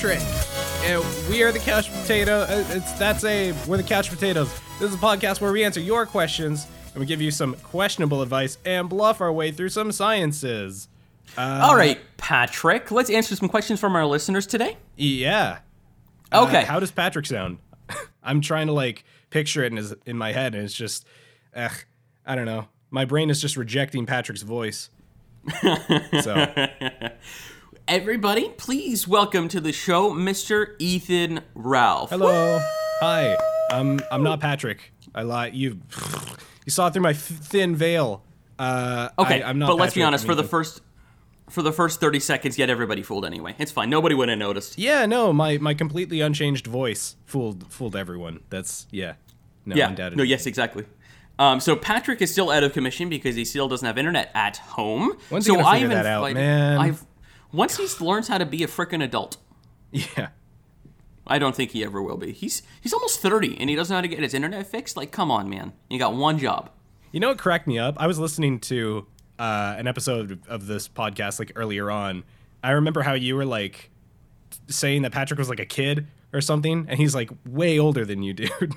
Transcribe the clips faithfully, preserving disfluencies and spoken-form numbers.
Patrick. And we are the Couch Potato. Uh, it's that's a we're the Couch Potatoes. This is a podcast where we answer your questions and we give you some questionable advice and bluff our way through some sciences. Uh, All right, Patrick. Let's answer some questions from our listeners today. Yeah. Okay. Uh, how does Patrick sound? I'm trying to like picture it in his in my head, and it's just, ugh, I don't know. My brain is just rejecting Patrick's voice. So. Everybody, please welcome to the show, Mister Ethan Ralph. Hello. Hi. Um, I'm not Patrick. I lie. You you saw it through my f- thin veil. Uh, Okay, I, I'm not but Patrick. let's be honest. For the Ethan. first, for the first thirty seconds, get everybody fooled anyway. It's fine. Nobody would have noticed. Yeah, no, my, my completely unchanged voice fooled fooled everyone. That's yeah. No, yeah. undoubtedly. No. Yes. Exactly. Um, so Patrick is still out of commission because he still doesn't have internet at home. When's so he gonna I figure even that out, like, man? I've once he learns how to be a frickin' adult. Yeah. I don't think he ever will be. He's he's almost thirty and he doesn't know how to get his internet fixed. Like, come on, man. You got one job. You know what cracked me up? I was listening to uh, an episode of this podcast like earlier on. I remember how you were like saying that Patrick was like a kid or something, and he's like way older than you, dude.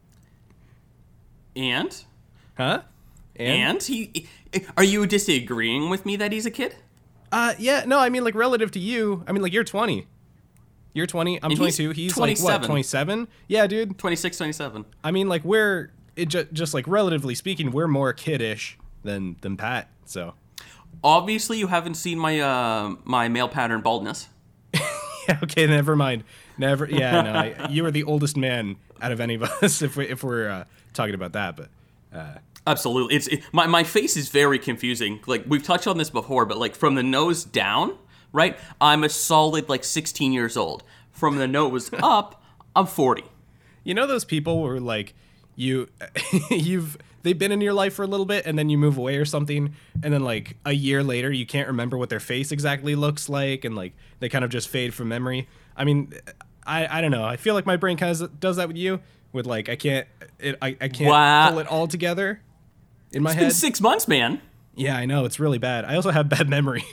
And? Huh? And? he, are you disagreeing with me that he's a kid? Uh, yeah, no, I mean, like, relative to you, I mean, like, you're twenty. You're twenty, I'm And he's twenty-two, he's, like, what, twenty-seven. twenty-seven? Yeah, dude. twenty-six, twenty-seven. I mean, like, we're, it ju- just, like, relatively speaking, we're more kiddish than, than Pat, so. Obviously, you haven't seen my uh, my male pattern baldness. Yeah, okay, never mind. Never, yeah, no, I, you are the oldest man out of any of us, if, we, if we're uh, talking about that, but, uh. Absolutely. It's it, my, my face is very confusing. Like, we've touched on this before, but, like, from the nose down, right, I'm a solid, like, sixteen years old. From the nose up, I'm forty. You know those people where, like, you, you've, they've been in your life for a little bit, and then you move away or something, and then, like, a year later, you can't remember what their face exactly looks like, and, like, they kind of just fade from memory. I mean, I, I don't know. I feel like my brain kind of does that with you, with, like, I can't, it, I, I can't Wow. pull it all together in my It's head. been six months, man. Yeah, I know. It's really bad. I also have bad memory.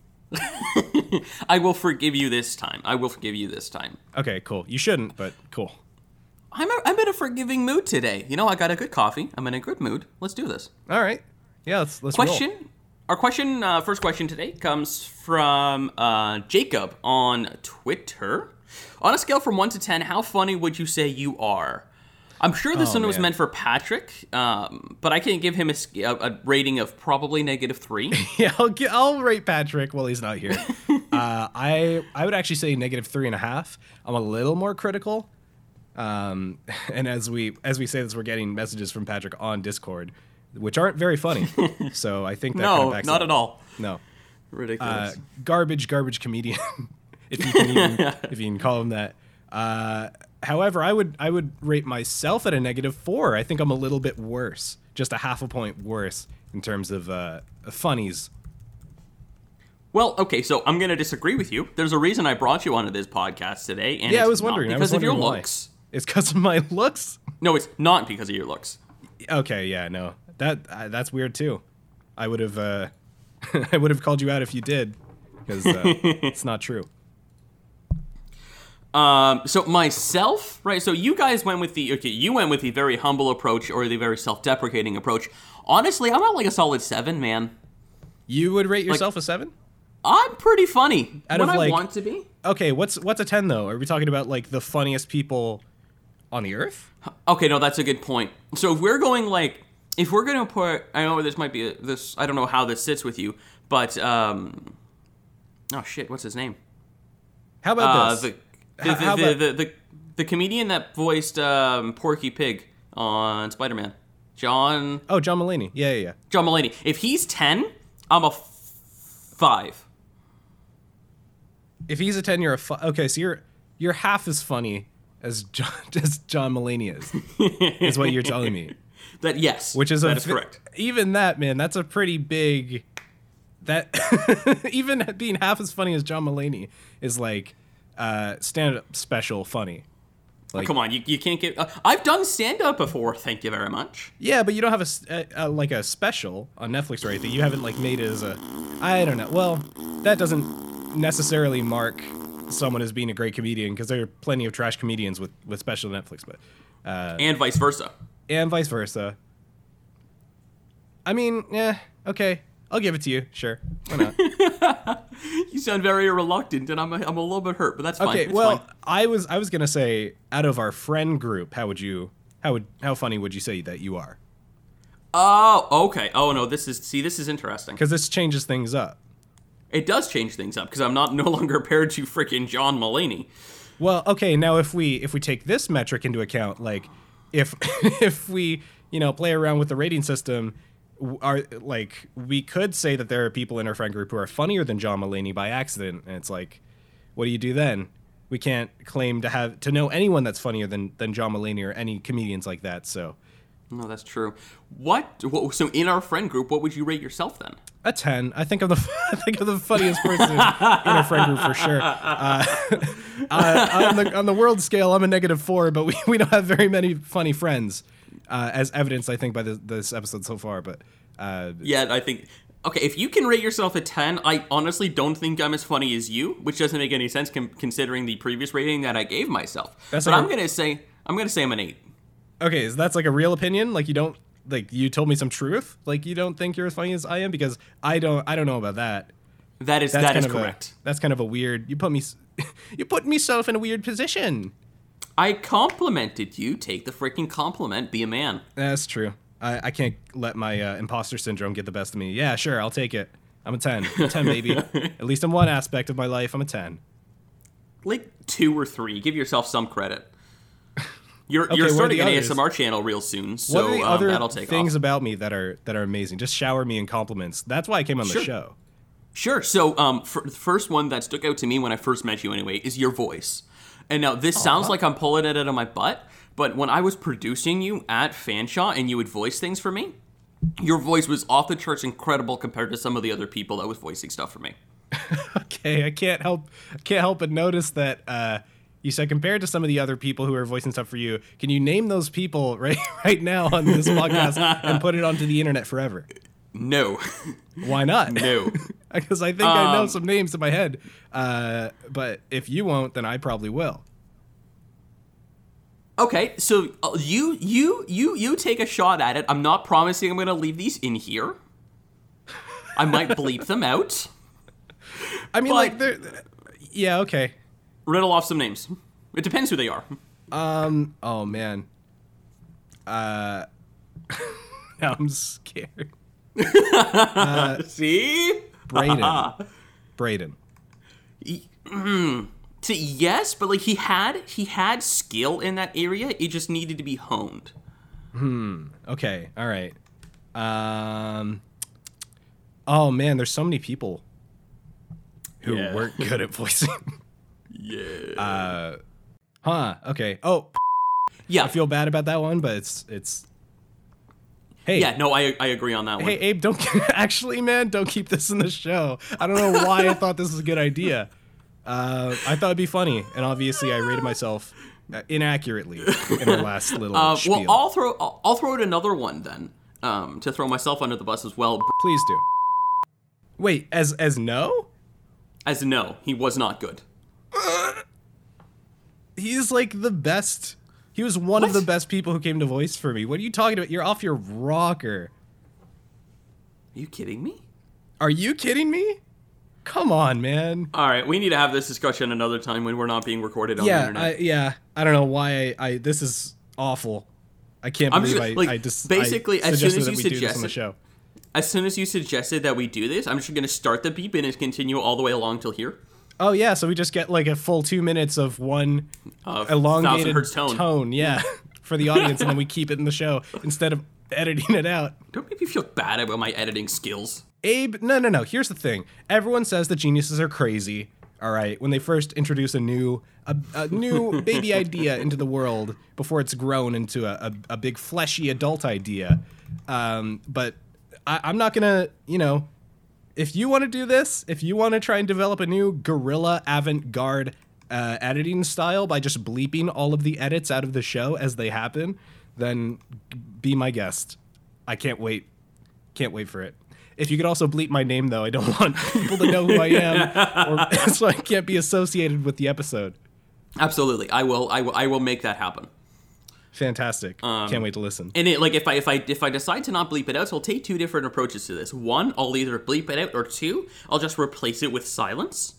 I will forgive you this time. I will forgive you this time. Okay, cool. You shouldn't, but cool. I'm a, I'm in a forgiving mood today. You know, I got a good coffee. I'm in a good mood. Let's do this. All right. Yeah, let's, let's Question. roll. Our question, uh, first question today comes from uh, Jacob on Twitter. On a scale from one to ten, how funny would you say you are? I'm sure this Oh, one was man. meant for Patrick, um, but I can give him a, sc- a, a rating of probably negative three. Yeah, I'll, gi- I'll rate Patrick while he's not here. uh, I I would actually say negative three and a half. I'm a little more critical. Um, and as we as we say this, we're getting messages from Patrick on Discord, which aren't very funny. So I think that kind No, of backs not up. at all. No. Ridiculous. Uh, garbage, garbage comedian, if you can even, if you can call him that. Uh, however, I would I would rate myself at a negative four. I think I'm a little bit worse, just a half a point worse in terms of uh, funnies. Well, okay, so I'm going to disagree with you. There's a reason I brought you onto this podcast today, and Yeah, it's I was not wondering. I because was of your wondering why. looks. It's because of my looks. No, it's not because of your looks. Okay, yeah, no, that uh, that's weird too. I would have uh, I would have called you out if you did, because uh, it's not true. Um, so myself, right, so you guys went with the, okay, you went with the very humble approach or the very self-deprecating approach. Honestly, I'm at like a solid seven, man. You would rate yourself a seven? I'm pretty funny Out when of, I like- want to be. Okay, what's what's a ten though? Are we talking about like the funniest people on the earth? Okay, no, that's a good point. So if we're going like, if we're going to put, I know this might be, a, this, I don't know how this sits with you, but, um, oh shit, what's his name? How about Uh, this? the, the, How- the, how the, about- the, the, the comedian that voiced um, Porky Pig on Spider-Man. John, Oh, John Mulaney. Yeah, yeah, yeah. John Mulaney. If he's ten, I'm a f- five. If he's a ten, you're a fu- okay. So you're you're half as funny as John as John Mulaney is. Is what you're telling me. That yes, Which is that a is correct. Even that, man, that's a pretty big. That even being half as funny as John Mulaney is like uh, stand-up special funny. Like, Come on, you, you can't get. Uh, I've done stand up before. Thank you very much. yeah, but you don't have a, s- a- a- like a special on Netflix or anything. You haven't like made it as a. I don't know. Well, that doesn't necessarily mark someone as being a great comedian, because there are plenty of trash comedians with, with special Netflix, but uh, and vice versa. And vice versa. I mean, yeah, okay. I'll give it to you. Sure. Why not? You sound very reluctant, and I'm a, I'm a little bit hurt, but that's fine. Okay, it's well, fine. I was I was gonna say, out of our friend group, how would you how would how funny would you say that you are? Oh, okay. Oh no, this is see, this is interesting. Because this changes things up. It does change things up because I'm not no longer paired to freaking John Mulaney. Well, okay, now if we if we take this metric into account, like if if we you know play around with the rating system, are like we could say that there are people in our friend group who are funnier than John Mulaney by accident, and it's like, what do you do then? We can't claim to have to know anyone that's funnier than than John Mulaney or any comedians like that. So, no, that's true. What? what so in our friend group, what would you rate yourself then? A ten. I think I'm the I think I'm the funniest person in our friend group for sure. Uh, uh, on the on the world scale, I'm a negative four, but we, we don't have very many funny friends, uh, as evidenced I think by this, this episode so far. But uh, yeah, I think okay. If you can rate yourself a ten, I honestly don't think I'm as funny as you, which doesn't make any sense com- considering the previous rating that I gave myself. That's but like I'm a, gonna say I'm gonna say I'm an eight. Okay, so that's like a real opinion. Like you don't. Like you told me some truth. Like you don't think you're as funny as I am, because I don't. I don't know about that. That is that's that is kind of correct. A, that's kind of a weird. You put me. You put myself in a weird position. I complimented you. Take the freaking compliment. Be a man. That's true. I, I can't let my uh, imposter syndrome get the best of me. Yeah, sure. I'll take it. I'm a ten. I'm a ten, baby. At least in one aspect of my life, I'm a ten. Like two or three. Give yourself some credit. You're, okay, you're starting an others? A S M R channel real soon, so what are the um, other that'll take things off. about me that are that are amazing? Just shower me in compliments. That's why I came on Sure. the show. Sure. So, um, for, the first one that stuck out to me when I first met you, anyway, is your voice. And now this sounds like I'm pulling it out of my butt, but when I was producing you at Fanshawe and you would voice things for me, your voice was off the charts incredible compared to some of the other people that was voicing stuff for me. Okay, I can't help I can't help but notice that. Uh, You said compared to some of the other people who are voicing stuff for you, can you name those people right right now on this podcast and put it onto the internet forever? No. Why not? No. Because I think I know Um, some names in my head. Uh, but if you won't, then I probably will. Okay, so uh, you you you you take a shot at it. I'm not promising I'm going to leave these in here. I might bleep them out. I mean, But- like, they're, yeah, okay. Riddle off some names. It depends who they are. Um. Oh man. Uh. Now I'm scared. See? Braden. Braden. See, yes, but like he had he had skill in that area. It just needed to be honed. Okay. All right. Um. Oh man, there's so many people who Yeah. weren't good at voicing. Yeah. Uh. Huh. Okay. Oh, yeah. I feel bad about that one, but it's it's. Hey. Yeah. No, I I agree on that one. Hey, Abe, don't actually, man, don't keep this in the show. I don't know why I thought this was a good idea. Uh, I thought it'd be funny, and obviously I rated myself uh, inaccurately in the last little Uh, spiel. well, I'll throw I'll, I'll throw out another one then. Um, to throw myself under the bus as well. Please do. Wait, as as no? As no, he was not good. He's like the best. He was one of What? the best people who came to voice for me. What are you talking about? You're off your rocker. Are you kidding me? Are you kidding me? Come on, man. All right, we need to have this discussion another time when we're not being recorded on the Yeah, internet. I, yeah. I don't know why I, I. This is awful. I can't I'm believe just- I. like, I just basically, I as soon suggested as that you we do this on the suggested- show. As soon as you suggested that we do this, I'm just going to start the beep and continue all the way along till here. Oh yeah, so we just get like a full two minutes of one Uh, elongated thousand hertz tone. yeah, for the audience, and then we keep it in the show instead of editing it out. Don't make me feel bad about my editing skills. Abe, no, no, no. Here's the thing. Everyone says that geniuses are crazy. All right, when they first introduce a new a, a new baby idea into the world before it's grown into a, a, a big fleshy adult idea. Um, but I, I'm not gonna, you know, if you want to do this, if you want to try and develop a new guerrilla avant-garde uh, editing style by just bleeping all of the edits out of the show as they happen, then be my guest. I can't wait. Can't wait for it. If you could also bleep my name, though, I don't want people to know who I am, or, so I can't be associated with the episode. Absolutely, I will. I will. I will make that happen. Fantastic! Um, Can't wait to listen. And it, like, if I if I if I decide to not bleep it out, so I'll take two different approaches to this. One, I'll either bleep it out, or two, I'll just replace it with silence.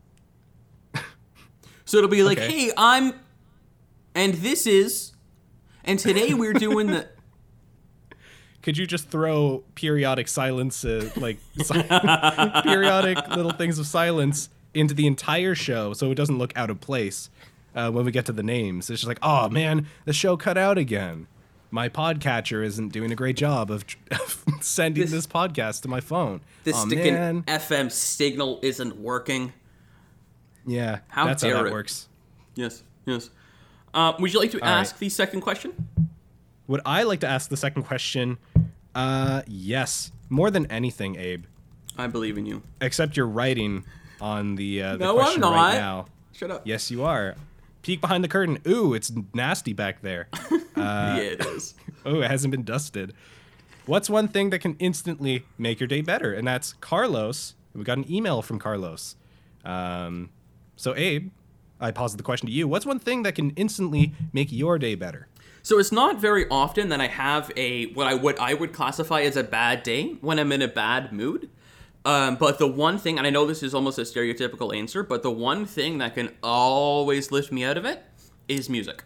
So it'll be like, okay. Hey, I'm, and this is, and today we're doing the. Could you just throw periodic silence, uh, like si- periodic little things of silence into the entire show so it doesn't look out of place uh, when we get to the names? It's just like, oh man, the show cut out again. My podcatcher isn't doing a great job of, of sending this, this podcast to my phone. This oh, sticking man. F M signal isn't working. Yeah, how that's dare how that it. works. Yes, yes. Uh, would you like to All ask right. the second question? Would I like to ask the second question? Uh, yes. More than anything, Abe. I believe in you. Except you're writing on the, uh, the no, question I'm not. right now. Shut up. Yes, you are. Peek behind the curtain. Ooh, it's nasty back there. Uh, yeah, it is. Oh, it hasn't been dusted. What's one thing that can instantly make your day better? And that's Carlos. We got an email from Carlos. Um, so, Abe, I posed the question to you. What's one thing that can instantly make your day better? So it's not very often that I have a what I would I would classify as a bad day when I'm in a bad mood. Um, but the one thing, and I know this is almost a stereotypical answer, but the one thing that can always lift me out of it is music.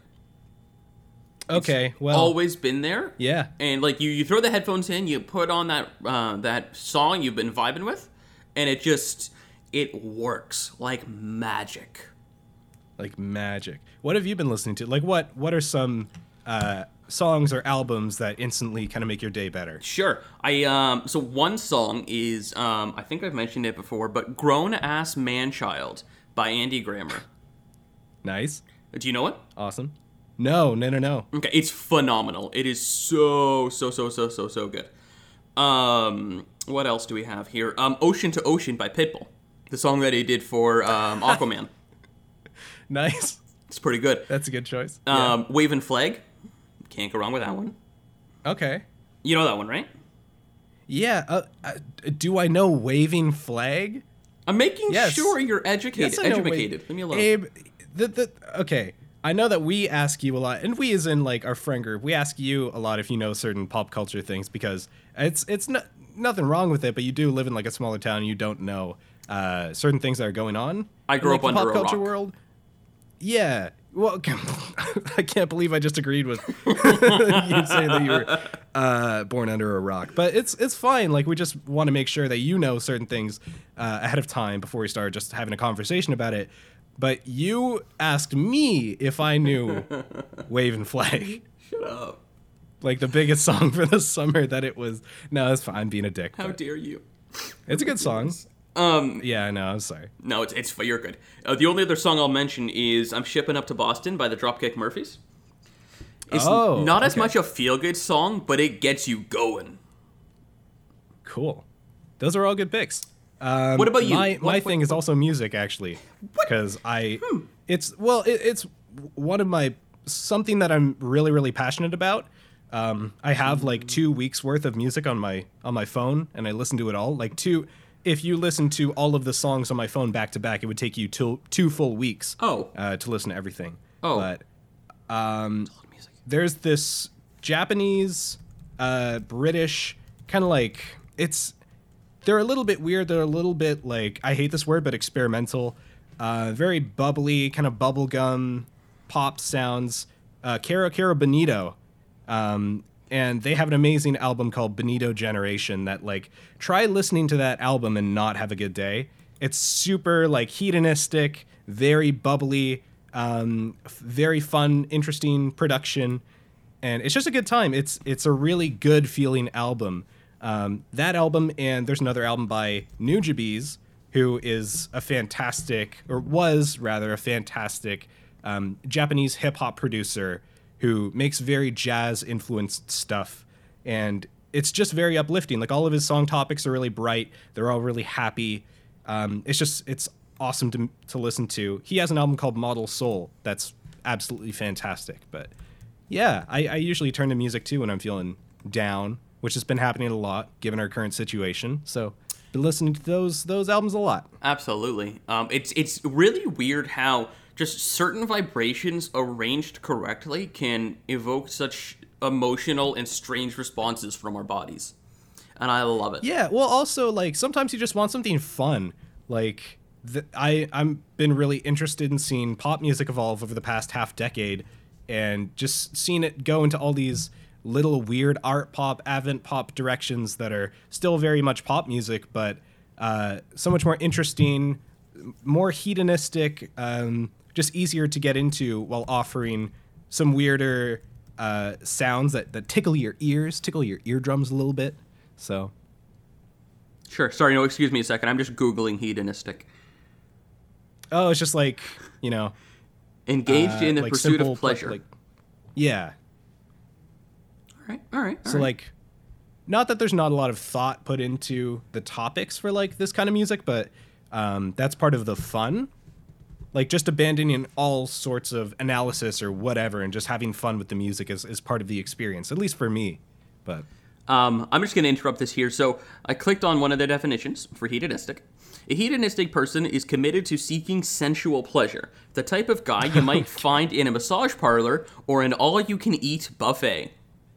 Okay, it's well, always been there. Yeah, and like you, you throw the headphones in, you put on that uh, that song you've been vibing with, and it just it works like magic. Like magic. What have you been listening to? Like what? What are some uh, songs or albums that instantly kind of make your day better? Sure. I um. So one song is um. I think I've mentioned it before, but "Grown Ass Man Child" by Andy Grammer. Nice. Do you know it? Awesome. No, no, no, no. Okay, it's phenomenal. It is so, so, so, so, so, so good. Um, what else do we have here? Um, "Ocean to Ocean" by Pitbull, the song that he did for um, Aquaman. Nice. It's pretty good. That's a good choice. Um, yeah. "Wavin' Flag." Can't go wrong with that one. Okay. You know that one, right? Yeah. Uh, uh, do I know "Waving Flag"? I'm making yes. sure you're educated. Yes, I know educated. Wa- Leave me alone. Abe, the, the, okay. I know that we ask you a lot, and we as in like our friend group, we ask you a lot if you know certain pop culture things because it's it's no, nothing wrong with it, but you do live in like a smaller town and you don't know uh, certain things that are going on. I grew in, like, up the under pop a culture rock. world. Yeah. Well, I can't believe I just agreed with you saying that you were uh, born under a rock. But it's it's fine. Like, we just want to make sure that you know certain things uh, ahead of time before we start just having a conversation about it. But you asked me if I knew "Wavin' Flag." Shut up. Like the biggest song for the summer that it was. No, it's fine. I'm being a dick. How dare you? It's a good song. Um, yeah, I know. I'm sorry. No, it's it's you're good. Uh, the only other song I'll mention is "I'm Shipping Up to Boston" by the Dropkick Murphys. It's oh, not as okay. much a feel-good song, but it gets you going. Cool. Those are all good picks. Um, what about you? My, what, my what, thing what, is also music, actually, because I, hmm. it's well, it, it's one of my something that I'm really, really passionate about. Um, I have like two weeks worth of music on my on my phone, and I listen to it all. Like two, if you listen to all of the songs on my phone back to back, it would take you two two full weeks. Oh, uh, to listen to everything. Oh, but um, there's this Japanese, uh, British kind of like it's. They're a little bit weird. They're a little bit like, I hate this word, but experimental. Uh, very bubbly, kind of bubblegum pop sounds. Uh, Caro Caro Bonito. Um, and they have an amazing album called Bonito Generation that, like, try listening to that album and not have a good day. It's super, like, hedonistic, very bubbly, um, very fun, interesting production. And it's just a good time. It's, it's a really good feeling album. Um, that album, and there's another album by Nujabes, who is a fantastic, or was rather a fantastic um, Japanese hip-hop producer who makes very jazz-influenced stuff. And it's just very uplifting. Like, all of his song topics are really bright. They're all really happy. Um, it's just, it's awesome to, to listen to. He has an album called Model Soul that's absolutely fantastic. But yeah, I, I usually turn to music, too, when I'm feeling down, which has been happening a lot given our current situation. So been listening to those those albums a lot. Absolutely. Um, it's it's really weird how just certain vibrations arranged correctly can evoke such emotional and strange responses from our bodies. And I love it. Yeah, well, also, like, sometimes you just want something fun. Like, the, I, I've been really interested in seeing pop music evolve over the past half decade, and just seeing it go into all these little weird art pop, avant pop directions that are still very much pop music, but uh, so much more interesting, more hedonistic, um, just easier to get into while offering some weirder uh, sounds that, that tickle your ears, tickle your eardrums a little bit. So, sure. Sorry, no, excuse me a second. I'm just Googling hedonistic. Oh, it's just like, you know, engaged uh, in the like pursuit simple, of pleasure. Like, yeah. All right. All right. All so, right. like, not that there's not a lot of thought put into the topics for like this kind of music, but um, that's part of the fun. Like, just abandoning all sorts of analysis or whatever and just having fun with the music is, is part of the experience, at least for me. But. Um, I'm just going to interrupt this here. So I clicked on one of the definitions for hedonistic. A hedonistic person is committed to seeking sensual pleasure, the type of guy you might find in a massage parlor or an all-you-can-eat buffet.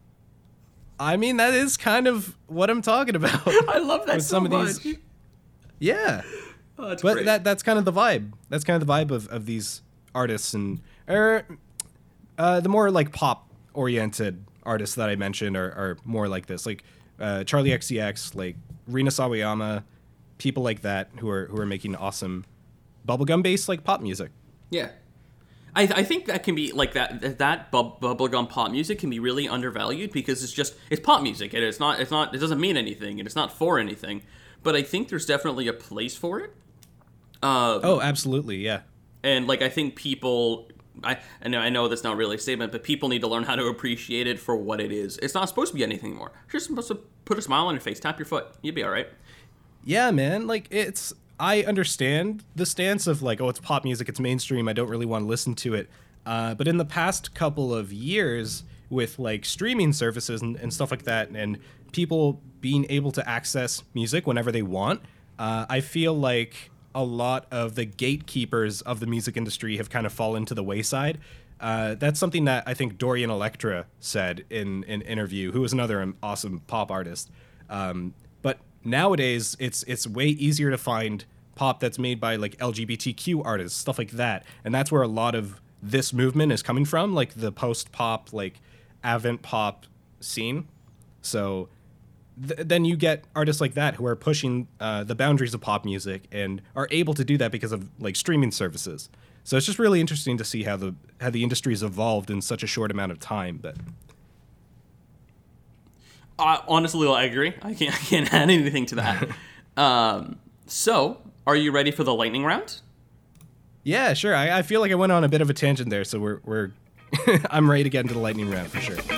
I mean, that is kind of what I'm talking about. I love that with so some much. Of these, yeah. Oh, that's but great. that that's kind of the vibe. That's kind of the vibe of, of these artists and or uh, the more like pop-oriented artists that I mentioned are, are more like this, like uh, Charlie X C X, like Rina Sawayama, people like that who are who are making awesome bubblegum based like pop music. Yeah, I I think that can be like that that bub, bubblegum pop music can be really undervalued because it's just it's pop music and it's not it's not it doesn't mean anything and it's not for anything. But I think there's definitely a place for it. Uh, oh, absolutely, yeah. And like I think people. I, I know I know that's not really a statement, but people need to learn how to appreciate it for what it is. It's not supposed to be anything more. You're just supposed to put a smile on your face, tap your foot. You'll be all right. Yeah, man. Like, it's... I understand the stance of, like, oh, it's pop music, it's mainstream, I don't really want to listen to it. Uh, but in the past couple of years, with, like, streaming services and, and stuff like that, and people being able to access music whenever they want, uh, I feel like a lot of the gatekeepers of the music industry have kind of fallen to the wayside. Uh, that's something that I think Dorian Electra said in an interview, who is another awesome pop artist. Um, but nowadays, it's it's way easier to find pop that's made by like L G B T Q artists, stuff like that. And that's where a lot of this movement is coming from, like the post-pop, like avant pop scene. So th- then you get artists like that who are pushing uh, the boundaries of pop music and are able to do that because of like streaming services. So it's just really interesting to see how the how the industry has evolved in such a short amount of time. But uh, honestly, I agree. I can't I can't add anything to that. um, so, are you ready for the lightning round? Yeah, sure. I, I feel like I went on a bit of a tangent there, so we're we're I'm ready to get into the lightning round for sure.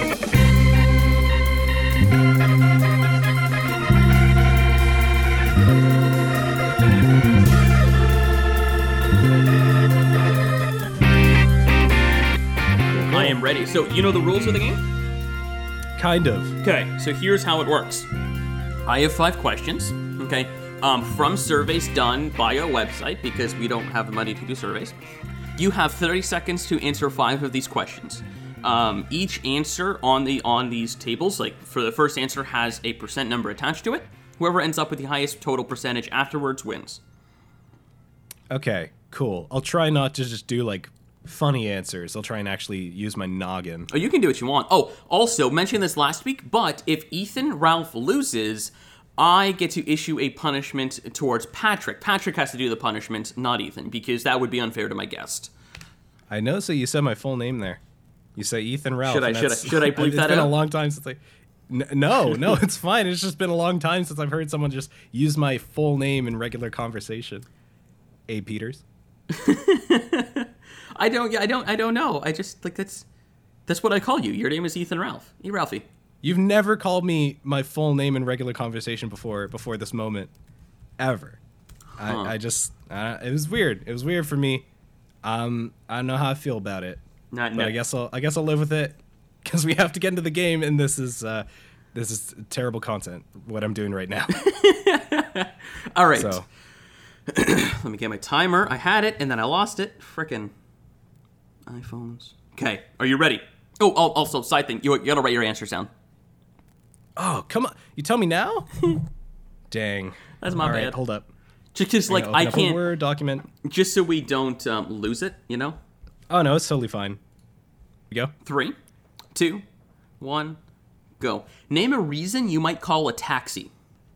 I am ready. So, you know the rules of the game? Kind of. Okay, so here's how it works. I have five questions, okay, um, from surveys done by our website, because we don't have the money to do surveys. You have thirty seconds to answer five of these questions. Um, each answer on the on these tables, like for the first answer, has a percent number attached to it. Whoever ends up with the highest total percentage afterwards wins. Okay, cool. I'll try not to just do like funny answers. I'll try and actually use my noggin. Oh, you can do what you want. Oh, also, mentioned this last week, but if Ethan Ralph loses, I get to issue a punishment towards Patrick. Patrick has to do the punishment, not Ethan, because that would be unfair to my guest. I know, so you said my full name there. You say Ethan Ralph. Should I, should I, should I bleep it's that out? It's been a long time since I... N- no, no, it's fine. It's just been a long time since I've heard someone just use my full name in regular conversation. A. Peters. I don't. Yeah, I don't. I don't know. I just like that's that's what I call you. Your name is Ethan Ralph. E. Ralphie. You've never called me my full name in regular conversation before. Before this moment, ever. Huh. I, I just. Uh, it was weird. It was weird for me. Um, I don't know how I feel about it. Not. But No. I guess I'll. I guess I'll live with it because we have to get into the game, and this is uh, This is terrible content, what I'm doing right now. All right. So, let me get my timer. I had it, and then I lost it. Frickin' iPhones. Okay, are you ready? Oh, oh, also, side thing. You, you gotta write your answers down. oh, come on. You tell me now? Dang. That's my All right, bad. hold up. Just 'cause, like, Open I up a can't... Word document. Just so we don't um, lose it, you know? Oh, no, it's totally fine. We go. Three, two, one, go. Name a reason you might call a taxi.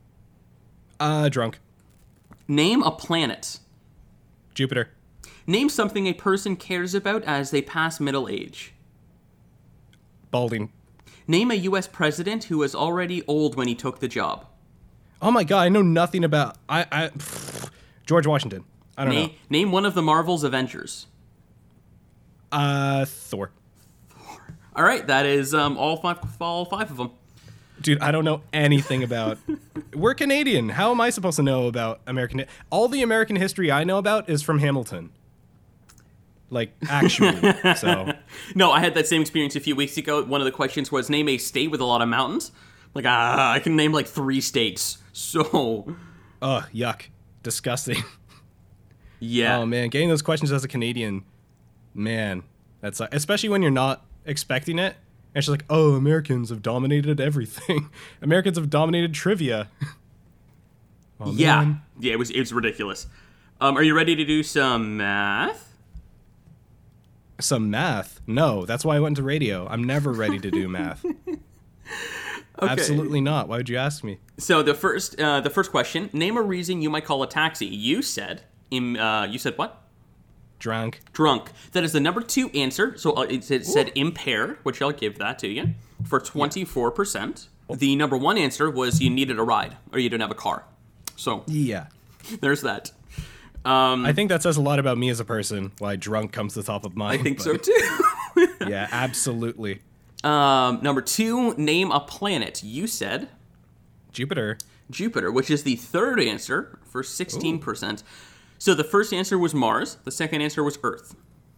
Uh, drunk. Name a planet. Jupiter. Name something a person cares about as they pass middle age. Balding. Name a U S president who was already old when he took the job. Oh my god, I know nothing about... I, I pff, George Washington. I don't Na- know. Name one of the Marvel's Avengers. Uh, Thor. All right, that is um, all five, all five of them. Dude, I don't know anything about... We're Canadian. How am I supposed to know about American... All the American history I know about is from Hamilton. Like, actually. So, No, I had that same experience a few weeks ago. One of the questions was name a state with a lot of mountains. Like, ah, I can name like three states. So, ugh, yuck. Disgusting. yeah. Oh, man. Getting those questions as a Canadian, man, that's... Especially when you're not expecting it. And she's like, oh, Americans have dominated everything. Americans have dominated trivia. Oh, yeah. man. Yeah, it was it was ridiculous. Um, are you ready to do some math? Some math? No, that's why I went into radio. I'm never ready to do math. Okay. Absolutely not. Why would you ask me? So the first uh, the first question, name a reason you might call a taxi. You said im, uh, you said what? Drunk. Drunk. That is the number two answer. So uh, it, it said impaired, which I'll give that to you, for twenty-four percent. The number one answer was you needed a ride or you didn't have a car. So Yeah. there's that. Um, I think that says a lot about me as a person, why drunk comes to the top of mind. I think but so too. Yeah, absolutely. um, number two, name a planet. You said Jupiter. Jupiter, which is the third answer for sixteen percent. So the first answer was Mars. The second answer was Earth.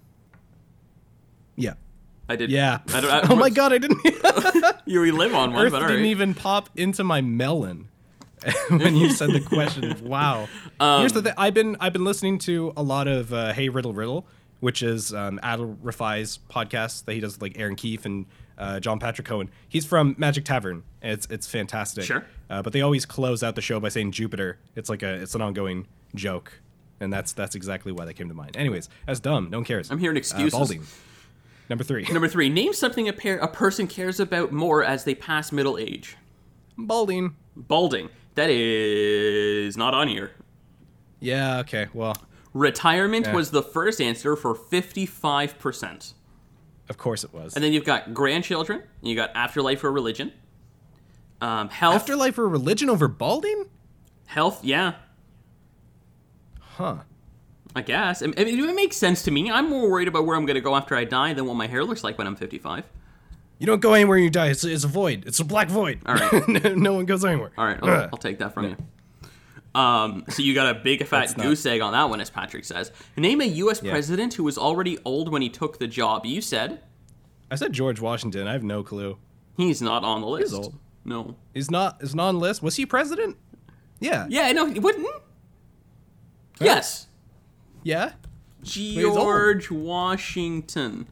Yeah. I did. Yeah. I don't, I, oh my god, I didn't... You live on one, Earth but all didn't right. even pop into my melon when you said the question. Wow. Um, Here's the thing. I've been I've been listening to a lot of uh, Hey Riddle Riddle, which is um, Adel Rafai's podcast that he does with like Aaron Keefe and uh, John Patrick Cohen. He's from Magic Tavern. And it's it's fantastic. Sure. Uh, but they always close out the show by saying Jupiter. It's like a it's an ongoing joke, and that's that's exactly why that came to mind. Anyways, that's dumb. No one cares. I'm hearing excuses. Uh, balding. Number three. Number three, name something a, pair, a person cares about more as they pass middle age. Balding. Balding. That is not on here. Yeah. Okay. Well, Retirement Yeah. was the first answer for fifty-five percent. of course it was. And then you've got grandchildren. You got afterlife or religion. Um, health. Afterlife or religion over balding? Health, yeah. Huh. I guess. I mean, it makes sense to me. I'm more worried about where I'm going to go after I die than what my hair looks like when I'm fifty-five. You don't go anywhere when you die. It's, it's a void. It's a black void. All right. no, no one goes anywhere. All right, I'll, I'll take that from you. Um, so you got a big fat That's not- goose egg on that one, as Patrick says. Name a U S Yeah. president who was already old when he took the job. You said I said George Washington. I have no clue. he's not on the list. old. No. He's not. Is not on the list. Was he president? Yeah. Yeah, no, he wouldn't. Yes. Yeah. George Washington.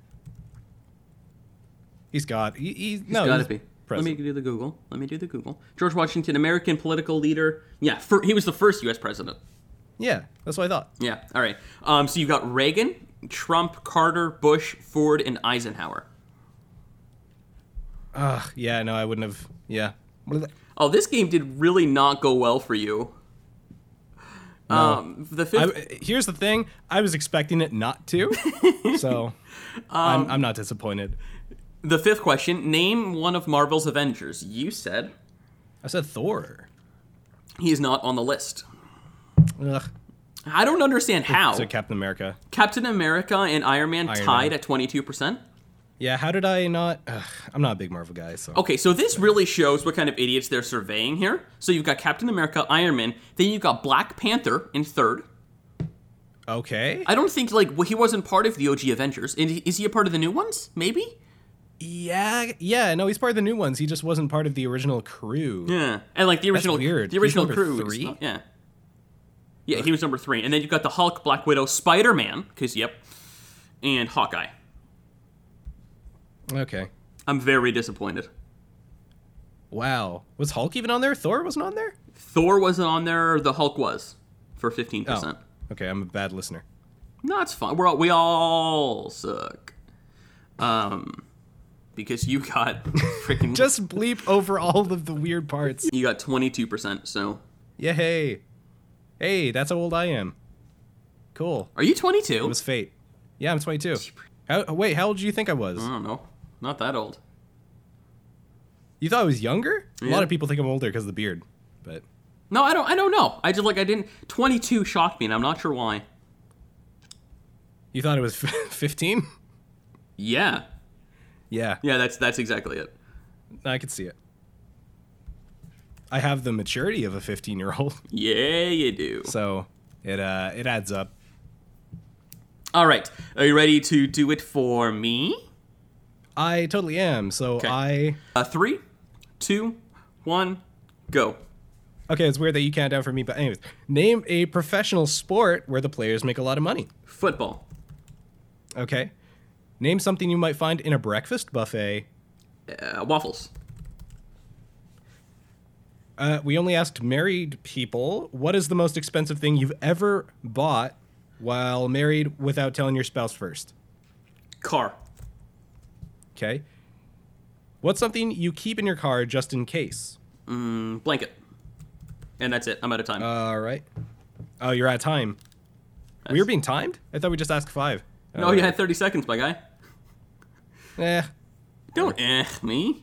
He's got. He, he, no. Gotta he's be. Let me president. do the Google. Let me do the Google. George Washington, American political leader. Yeah, for, he was the first U S president. Yeah. That's what I thought. Yeah, all right. Um, so you got Reagan, Trump, Carter, Bush, Ford, and Eisenhower. Ugh. Yeah. No, I wouldn't have. Yeah. What are they? Oh, this game did really not go well for you. No. Um, the fifth. I, here's the thing. I was expecting it not to. So Um, I'm, I'm not disappointed. The fifth question, name one of Marvel's Avengers. You said I said Thor. he is not on the list. Ugh. I don't understand how. So Captain America. Captain America and Iron Man Iron tied Man. at twenty-two percent. Yeah. How did I not? Ugh, I'm not a big Marvel guy. So. Okay, so this really shows what kind of idiots they're surveying here. So you've got Captain America, Iron Man, then you've got Black Panther in third. Okay. I don't think, like, well, he wasn't part of the O G Avengers. Is is he a part of the new ones? Maybe? Yeah, yeah. No, he's part of the new ones. He just wasn't part of the original crew. Yeah, and like the original, weird. the original He's number crew. three? Not, yeah, yeah, he was number three, and then you've got the Hulk, Black Widow, Spider Man, because yep, and Hawkeye. Okay. I'm very disappointed. Wow. Was Hulk even on there? Thor wasn't on there? Thor wasn't on there. The Hulk was for fifteen percent. Oh. Okay, I'm a bad listener. No, it's fine. We're all, we all suck. Um, because you got freaking Just bleep over all of the weird parts. you got twenty-two percent. So Yeah, hey. Hey, that's how old I am. Cool. are you twenty-two? It was fate. Yeah, I'm twenty-two. How, wait, how old do you think I was? I don't know. Not that old. You thought I was younger? A Yeah. lot of people think I'm older because of the beard, but No, I don't. I don't know. I just like I didn't. twenty-two shocked me, and I'm not sure why. you thought it was fifteen? Yeah, Yeah, yeah. That's that's exactly it. I could see it. I have the maturity of a fifteen-year-old, Yeah, you do. so it uh it adds up. All right. Are you ready to do it for me? I totally am. So Okay. I Uh, three, two, one, go. okay. It's weird that you count down for me, but anyways, name a professional sport where the players make a lot of money. Football. Okay. Name something you might find in a breakfast buffet. Uh, waffles. Uh, we only asked married people, what is the most expensive thing you've ever bought while married without telling your spouse first? Car. Okay. What's something you keep in your car just in case? Mm, blanket. And that's it. I'm out of time. All right. Oh, you're out of time. We were being timed? I thought we just asked five. no, Uh, you had thirty seconds, my guy. Eh. Don't eh me.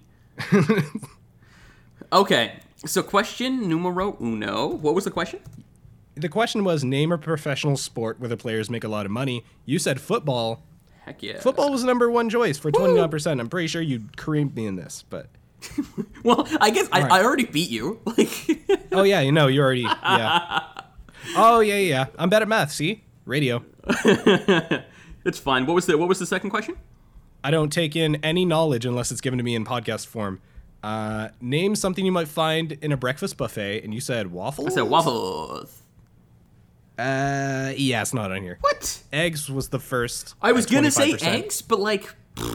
Okay. So question numero uno. What was the question? The question was name a professional sport where the players make a lot of money. You said football. Heck yeah. Football was number one choice for twenty-nine percent. I'm pretty sure you creamed me in this, but... Well, I guess I, right. I already beat you. Like. Oh, yeah, you know, you already... Yeah. Oh, yeah, yeah. I'm bad at math, see? Radio. It's fine. What was the What was the second question? I don't take in any knowledge unless it's given to me in podcast form. Uh, name something you might find in a breakfast buffet, and you said waffles? I said waffles. Uh, yeah, it's not on here. What? Eggs was the first. I was at gonna say twenty-five percent. eggs, but like,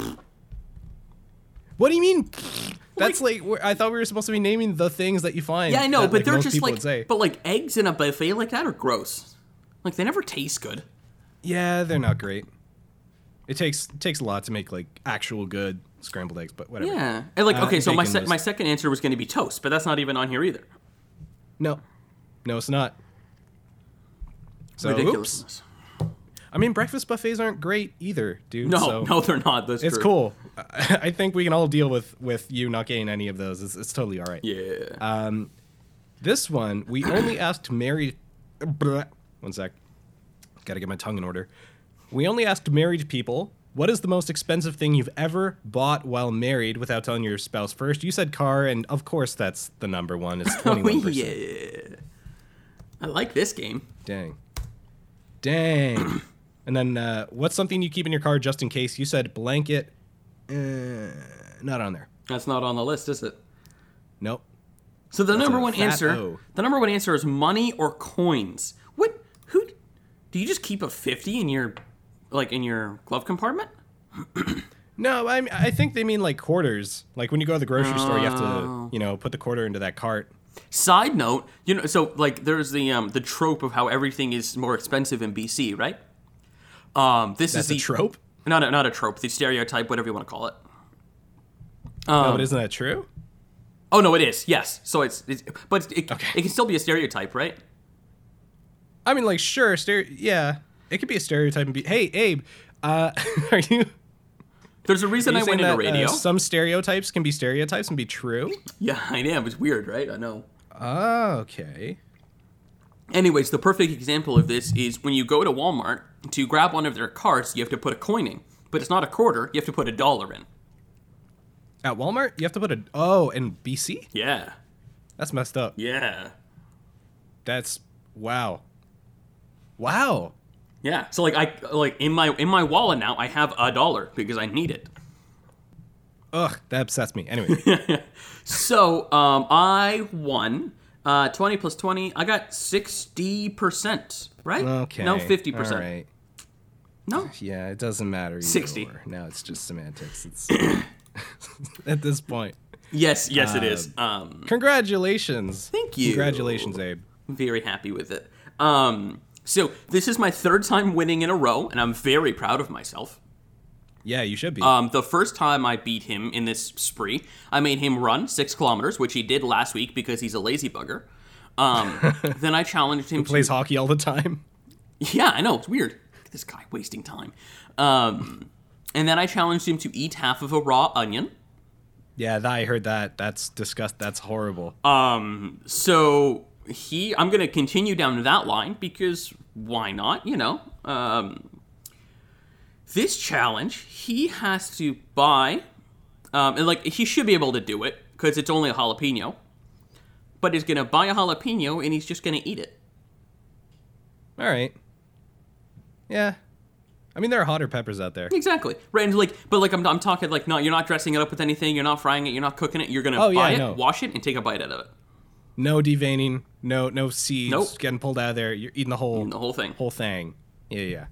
What do you mean? That's like, we're- I thought we were supposed to be naming the things that you find. yeah, I know, that, but like, they're most just people like, would say. but like eggs in a buffet like that are gross. Like they never taste good. Yeah, they're not great. It takes it takes a lot to make like actual good scrambled eggs, but whatever. Yeah, and like Uh, okay, so my bacon se- was- my second answer was going to be toast, but that's not even on here either. No, no, it's not. So, oops. Ridiculousness. I mean, breakfast buffets aren't great either, dude. No, so no, they're not. That's it's true. cool. I I think we can all deal with with you not getting any of those. It's, it's totally all right. Yeah. Um, this one we only asked married. One sec. Got to get my tongue in order. We only asked married people. What is the most expensive thing you've ever bought while married without telling your spouse first? You said car, and of course that's the number one. It's twenty-one Oh, percent. yeah. I like this game. Dang. Dang. And then, uh, what's something you keep in your car just in case? You said blanket. Uh, not on there. That's not on the list, is it? Nope. So the That's number a one fat answer, O. the number one answer is money or coins. What? Who? Do you just keep a fifty in your, like in your glove compartment? No, I mean, I think they mean like quarters. Like when you go to the grocery store, you have to, Oh. you know, put the quarter into that cart. Side note, you know, so like there's the um the trope of how everything is more expensive in B C, right? Um, this That's is the a trope. Not a, not a trope, the stereotype, whatever you want to call it. No, Um, but isn't that true? Oh no, it is. Yes. So it's, it's but it, Okay. it can still be a stereotype, right? I mean, like, sure, stere- yeah, it could be a stereotype and be. Hey, Abe, uh, are you? There's a reason Are I you went saying into that, radio. Uh, some stereotypes can be stereotypes and be true. Yeah, I am. It's weird, right? I know. Oh, okay. Anyways, the perfect example of this is when you go to Walmart to grab one of their carts, you have to put a coin in. But it's not a quarter, you have to put a dollar in. At Walmart, you have to put a. Oh, in B C? Yeah. That's messed up. Yeah. That's wow. Wow. Yeah. So like I like in my in my wallet now I have a dollar because I need it. Ugh, that upsets me. Anyway. So, um, I won. Uh, twenty plus twenty. I got sixty percent, right? Okay. No, fifty percent. All right. No. Yeah, it doesn't matter. either sixty. or. Now it's just semantics. It's at this point. Yes, yes, it Uh, is. Um, Congratulations. Thank you. Congratulations, Abe. very happy with it. Um, so this is my third time winning in a row, and I'm very proud of myself. Yeah, you should be. Um, the first time I beat him in this spree, I made him run six kilometers, which he did last week because he's a lazy bugger. Um, then I challenged him Who to... plays hockey all the time. Yeah, I know, it's weird. Look at this guy wasting time. Um, and then I challenged him to eat half of a raw onion. Yeah, that, I heard that. That's disgust. That's horrible. Um, so he, I'm going to continue down that line because why not, you know? Um, this challenge, he has to buy, um, and like, he should be able to do it because it's only a jalapeno, but he's going to buy a jalapeno and he's just going to eat it. All right. Yeah. I mean, there are hotter peppers out there. Exactly. Right, and like, but like, I'm, I'm talking like, no, you're not dressing it up with anything, you're not frying it, you're not cooking it, you're going to Oh, buy yeah, it, no. wash it, and take a bite out of it. No deveining. No, no seeds Nope. getting pulled out of there. You're eating the whole, The whole thing. whole thing. Yeah, yeah.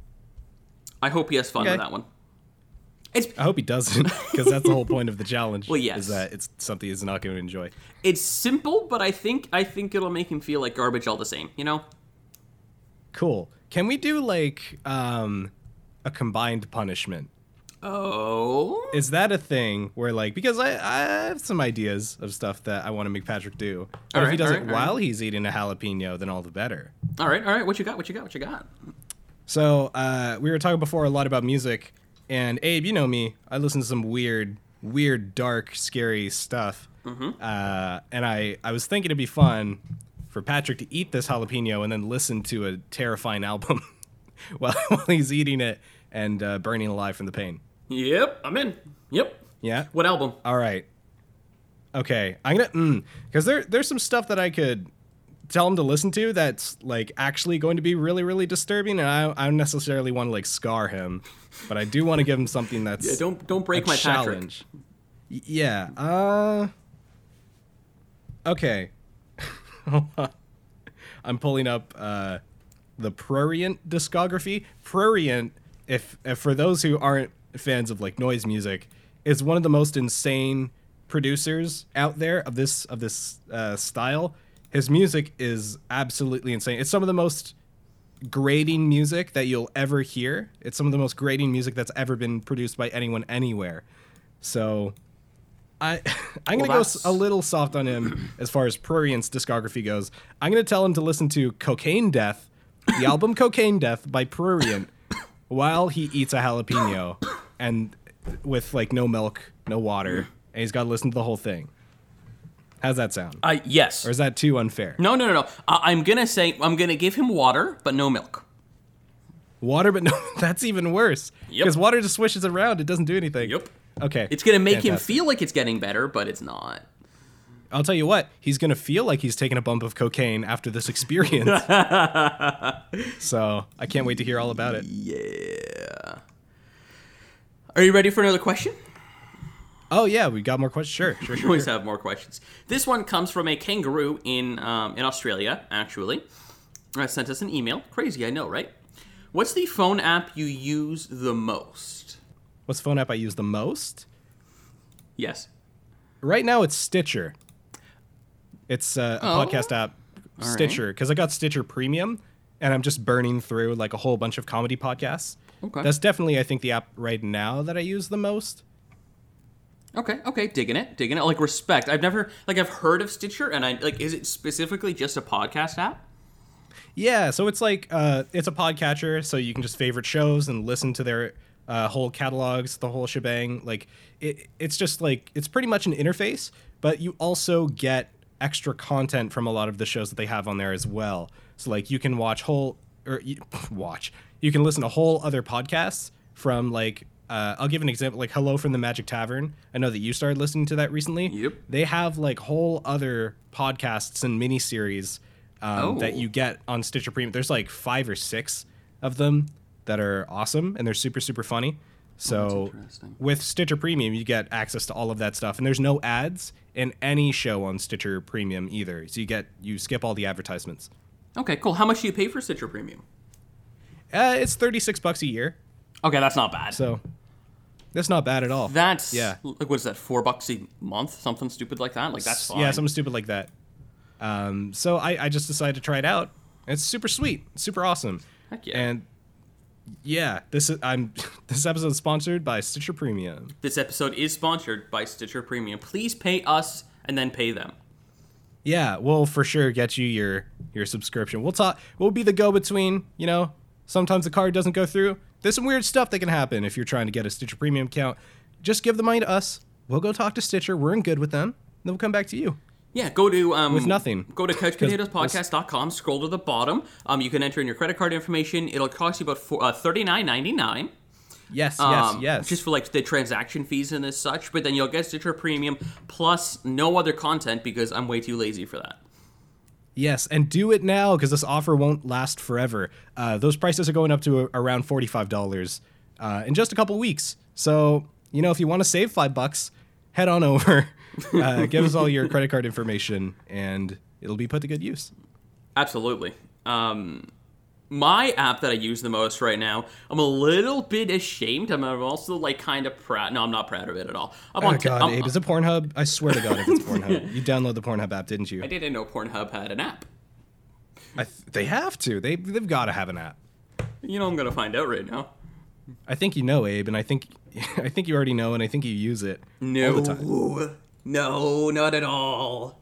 I hope he has fun Okay. with that one. It's I hope he doesn't, because that's the whole point of the challenge. Well, yes. Is that it's something he's not going to enjoy. it's simple, but I think I think it'll make him feel like garbage all the same, you know? Cool. Can we do like um, a combined punishment? Oh. Is that a thing where like, because I, I have some ideas of stuff that I want to make Patrick do, but All if he right, does all it right, all while he's eating a jalapeno, then all the better. All right, all right. What you got? What you got? What you got? So uh, we were talking before a lot about music, and Abe, you know me, I listen to some weird, weird, dark, scary stuff. Mm-hmm. Uh, and I, I was thinking it'd be fun for Patrick to eat this jalapeno and then listen to a terrifying album while, while he's eating it and uh, burning alive from the pain. Yep, I'm in. Yep. Yeah? What album? All right. Okay, I'm gonna mm, because there there's some stuff that I could tell him to listen to that's like actually going to be really really disturbing, and I I don't necessarily want to like scar him, but I do want to give him something that's Yeah, don't don't break a my challenge. Y- yeah. Uh. Okay. I'm pulling up uh, the Prurient discography. Prurient, if, if for those who aren't fans of like noise music, is one of the most insane producers out there of this of this uh, style. His music is absolutely insane. It's some of the most grating music that you'll ever hear. It's some of the most grating music that's ever been produced by anyone anywhere. So I I'm Well, gonna go that's- s- a little soft on him as far as Prurient's discography goes. I'm gonna tell him to listen to Cocaine Death, the album Cocaine Death by Prurient, while he eats a jalapeno, and with like no milk, no water, and he's got to listen to the whole thing. How's that sound? Uh, yes. Or is that too unfair? No, no, no, no. I- I'm gonna say I'm gonna give him water, but no milk. Water, but no, that's even worse. Yep. Because water just swishes around; it doesn't do anything. Yep. Okay. It's gonna make him Fantastic. feel like it's getting better, but it's not. I'll tell you what, he's gonna feel like he's taking a bump of cocaine after this experience. So I can't wait to hear all about it. Yeah. Are you ready for another question? Oh yeah, we got more questions. Sure, sure, We sure. always sure. have more questions. This one comes from a kangaroo in um, in Australia, actually. Uh, sent us an email. Crazy, I know, right? What's the phone app you use the most? What's the phone app I use the most? Yes. Right now, it's Stitcher. It's uh, a Oh. podcast app, All Stitcher, because I got Stitcher Premium, and I'm just burning through like a whole bunch of comedy podcasts. Okay. That's definitely, I think, the app right now that I use the most. Okay, okay, digging it, digging it. Like, respect. I've never, like, I've heard of Stitcher, and I, like, is it specifically just a podcast app? Yeah, so it's like uh, it's a podcatcher, so you can just favorite shows and listen to their uh, whole catalogs, the whole shebang. Like it, it's just like it's pretty much an interface, but you also get extra content from a lot of the shows that they have on there as well. So like you can watch whole or you, watch, you can listen to whole other podcasts from like. Uh, I'll give an example, like Hello from the Magic Tavern. I know that you started listening to that recently. Yep. They have like whole other podcasts and miniseries um, Oh. that you get on Stitcher Premium. There's like five or six of them that are awesome, and they're super, super funny. So interesting. with Stitcher Premium, you get access to all of that stuff, and there's no ads in any show on Stitcher Premium either. So you get you skip all the advertisements. Okay, cool. How much do you pay for Stitcher Premium? Uh, it's thirty-six bucks a year, Okay, that's not bad. so that's not bad at all. That's yeah. like what is that? Four bucks a month, something stupid like that. Like that's fine. Yeah, something stupid like that. Um, so I, I just decided to try it out. It's super sweet, super awesome. Heck yeah. And yeah, this is I'm this episode is sponsored by Stitcher Premium. This episode is sponsored by Stitcher Premium. Please pay us and then pay them. Yeah, we'll for sure get you your your subscription. We'll talk. We'll be the go-between. You know, sometimes the card doesn't go through. There's some weird stuff that can happen if you're trying to get a Stitcher Premium account. Just give the money to us. We'll go talk to Stitcher. We're in good with them. Then we'll come back to you. Yeah, go to um, With nothing. Go to couch potatoes podcast dot com. Scroll to the bottom. Um, you can enter in your credit card information. It'll cost you about four, uh, thirty-nine ninety-nine. Yes, yes, Um, yes. Just for like the transaction fees and as such, but then you'll get Stitcher Premium plus no other content because I'm way too lazy for that. Yes, and do it now because this offer won't last forever. Uh, those prices are going up to a, around forty-five dollars uh, in just a couple weeks. So, you know, if you want to save five bucks, head on over. Uh, give us all your credit card information, and it'll be put to good use. Absolutely. Um, my app that I use the most right now, I'm a little bit ashamed. I'm also like kind of proud. No, I'm not proud of it at all. I'm Oh, on God, I'm- Abe, is it Pornhub? I swear to God, if it's Pornhub. You download the Pornhub app, didn't you? I didn't know Pornhub had an app. I th- they have to. They, they've got to have an app. You know, I'm gonna find out right now. I think you know, Abe, and I think I think you already know, and I think you use it No, all the time. no, not at all.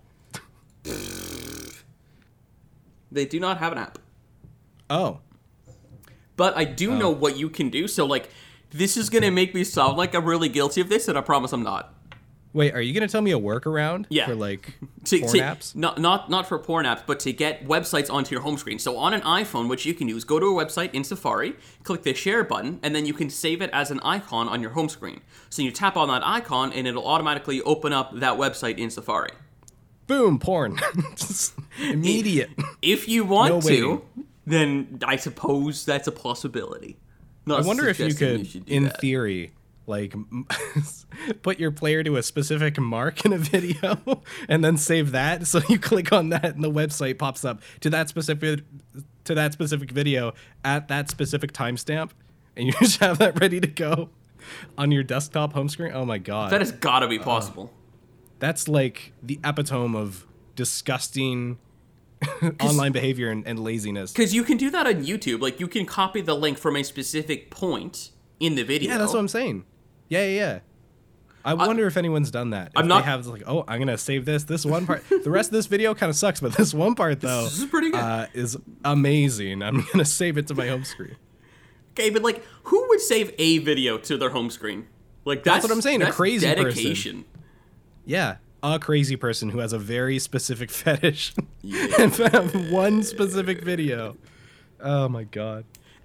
They do not have an app. Oh. But I do know what you can do, so, like, this is gonna make me sound like I'm really guilty of this, and I promise I'm not. Wait, are you going to tell me a workaround Yeah. for, like, To, porn to- apps? Not, not, not for porn apps, but to get websites onto your home screen. So on an iPhone, what you can do is go to a website in Safari, click the share button, and then you can save it as an icon on your home screen. So you tap on that icon, and it'll automatically open up that website in Safari. Boom, porn. Just immediate. If you want No to, waiting. then I suppose that's a possibility. Not I wonder if you suggesting could, should do in that. theory, like, m- put your player to a specific mark in a video and then save that. So you click on that and the website pops up to that specific to that specific video at that specific timestamp, and you just have that ready to go on your desktop home screen. Oh my God. That has got to be possible. That's like the epitome of disgusting online behavior and, and laziness. Because you can do that on YouTube. Like, you can copy the link from a specific point in the video. Yeah, that's what I'm saying. Yeah, yeah, yeah. I wonder if anyone's done that. If I'm not- They have like, oh, I'm gonna save this. This one part. The rest of this video kind of sucks, but this one part though This is pretty good. Uh, is amazing. I'm gonna save it to my home screen. Okay, but, like, who would save a video to their home screen? Like, that's, That's what I'm saying, a That's crazy person. dedication. Yeah, a crazy person who has a very specific fetish and found one specific video. Oh my God.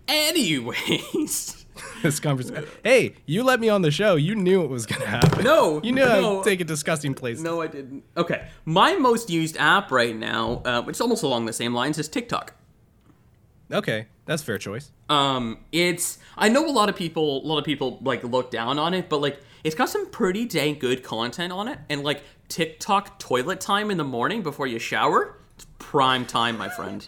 Anyways. This conversation. Hey, you let me on the show. You knew it was gonna happen. No, you knew no. I'd take a disgusting place. No, I didn't. Okay, my most used app right now, uh, which is almost along the same lines, is TikTok. Okay, that's a fair choice. Um, it's I know a lot of people, a lot of people like look down on it, but like it's got some pretty dang good content on it, and like TikTok toilet time in the morning before you shower, it's prime time, my friend.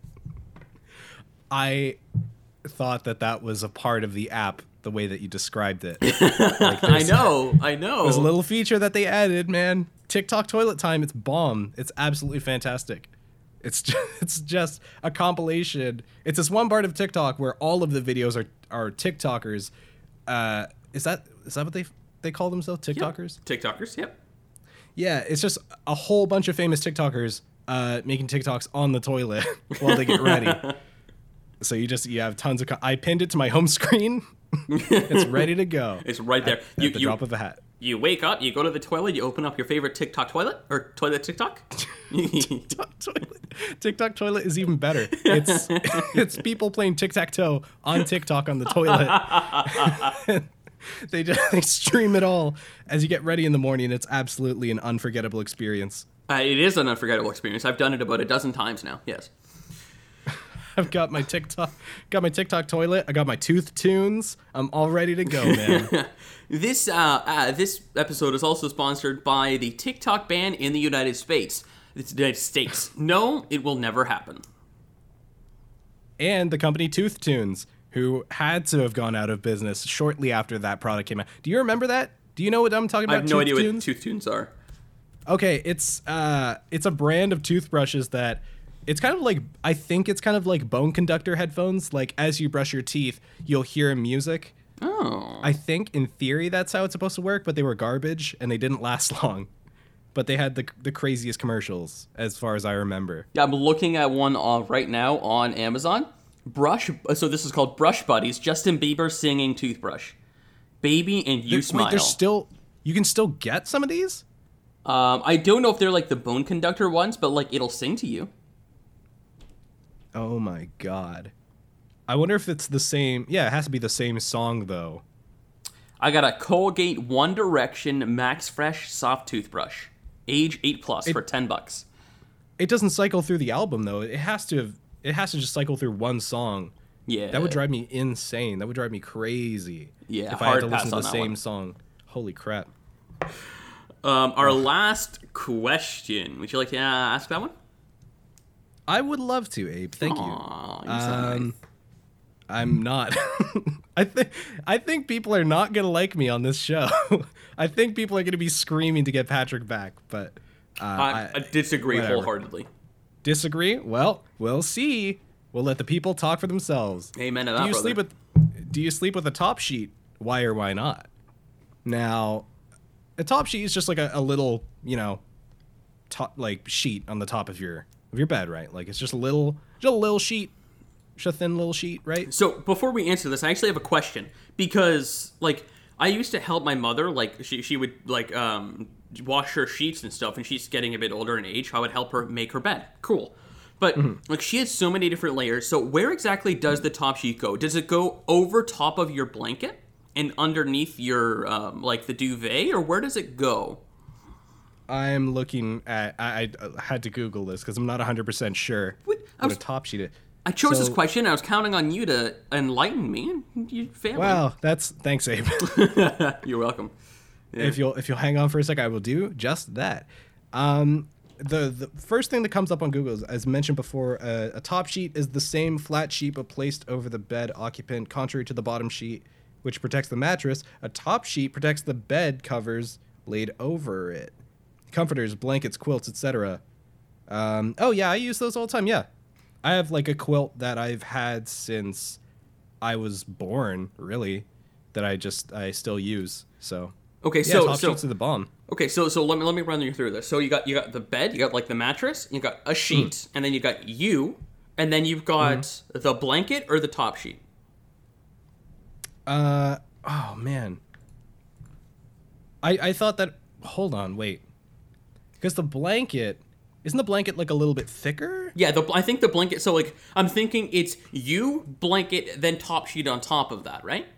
I thought that that was a part of the app, the way that you described it. I know, I know. There's a little feature that they added, man. TikTok toilet time. It's bomb. It's absolutely fantastic. It's just, it's just a compilation. It's this one part of TikTok where all of the videos are are TikTokers. Uh, is that is that what they they call themselves? TikTokers? Yep. TikTokers, yep. Yeah, it's just a whole bunch of famous TikTokers uh, making TikToks on the toilet while they get ready. So you just you have tons of. Co- I pinned it to my home screen. It's ready to go. It's right there. At, you, at the you, drop of a hat. You wake up, you go to the toilet, you open up your favorite TikTok toilet or toilet TikTok. TikTok toilet. TikTok toilet is even better. It's it's people playing tic tac toe on TikTok on the toilet. they just they stream it all as you get ready in the morning. It's absolutely an unforgettable experience. Uh, it is an unforgettable experience. I've done it about a dozen times now. Yes. I've got my TikTok, got my TikTok toilet. I got my Tooth Tunes. I'm all ready to go, man. This uh, uh, this episode is also sponsored by the TikTok ban in the United States. The United States. No, it will never happen. And the company Tooth Tunes, who had to have gone out of business shortly after that product came out. Do you remember that? Do you know what I'm talking about? I have no Tooth idea Tunes? what Tooth Tunes are. Okay, it's uh, it's a brand of toothbrushes that it's kind of like, I think it's kind of like bone conductor headphones. Like as you brush your teeth, you'll hear music. Oh. I think in theory that's how it's supposed to work, but they were garbage and they didn't last long. But they had the the craziest commercials as far as I remember. Yeah, I'm looking at one uh, right now on Amazon. Brush. So this is called Brush Buddies. Justin Bieber singing toothbrush. Baby and you There- smile. Wait, there's still, you can still get some of these? Um, I don't know if they're like the bone conductor ones, but like it'll sing to you. Oh my god. I wonder if it's the same. Yeah, it has to be the same song though. I got a Colgate One Direction Max Fresh soft toothbrush, age eight plus It- for ten bucks. It doesn't cycle through the album though. It has to have, it has to just cycle through one song. Yeah, That would drive me insane. That would drive me crazy. Yeah, if I had hard to pass listen to on the that same one. song. Holy crap. Um, our last question. Would you like to uh, ask that one? I would love to, Abe. Thank you. Aw, you're so Um, nice. I'm not. I think I think people are not gonna like me on this show. I think people are gonna be screaming to get Patrick back, but uh, I, I disagree whatever. wholeheartedly. disagree. Well, we'll see. We'll let the people talk for themselves. Amen to Do that, you brother. sleep with Do you sleep with a top sheet? Why or why not? Now, a top sheet is just like a, a little, you know, top like sheet on the top of your of your bed, right? Like it's just a little, just a little sheet, just a thin little sheet, right? So before we answer this, I actually have a question because, like, I used to help my mother. Like, she she would like um wash her sheets and stuff, and she's getting a bit older in age. I would help her make her bed. Cool. But like she has so many different layers. So where exactly does the top sheet go? Does it go over top of your blanket and underneath your um, like the duvet, or where does it go? I'm looking at. I, I had to Google this because I'm not one hundred percent sure What? I what was- a top sheet is. I chose this So- question. And I was counting on you to enlighten me and your family. Wow, that's thanks, Abe. You're welcome. Yeah. If you'll if you'll hang on for a sec, I will do just that. Um, the the first thing that comes up on Google is, as mentioned before, uh, a top sheet is the same flat sheet but placed over the bed occupant, contrary to the bottom sheet, which protects the mattress. A top sheet protects the bed covers laid over it, comforters, blankets, quilts, et cetera. Um, oh yeah, I use those all the time. Yeah, I have like a quilt that I've had since I was born, really, that I just I still use. So. Okay, Yeah, so top so sheets are the bomb. okay, so so let me let me run you through this. So you got you got the bed, you got like the mattress, you got a sheet, Mm. and then you got you, and then you've got Mm-hmm. the blanket or the top sheet. Uh oh man. I I thought that. Hold on, wait. Because the blanket isn't the blanket like a little bit thicker? Yeah, the I think the blanket. So like I'm thinking it's you blanket then top sheet on top of that, right?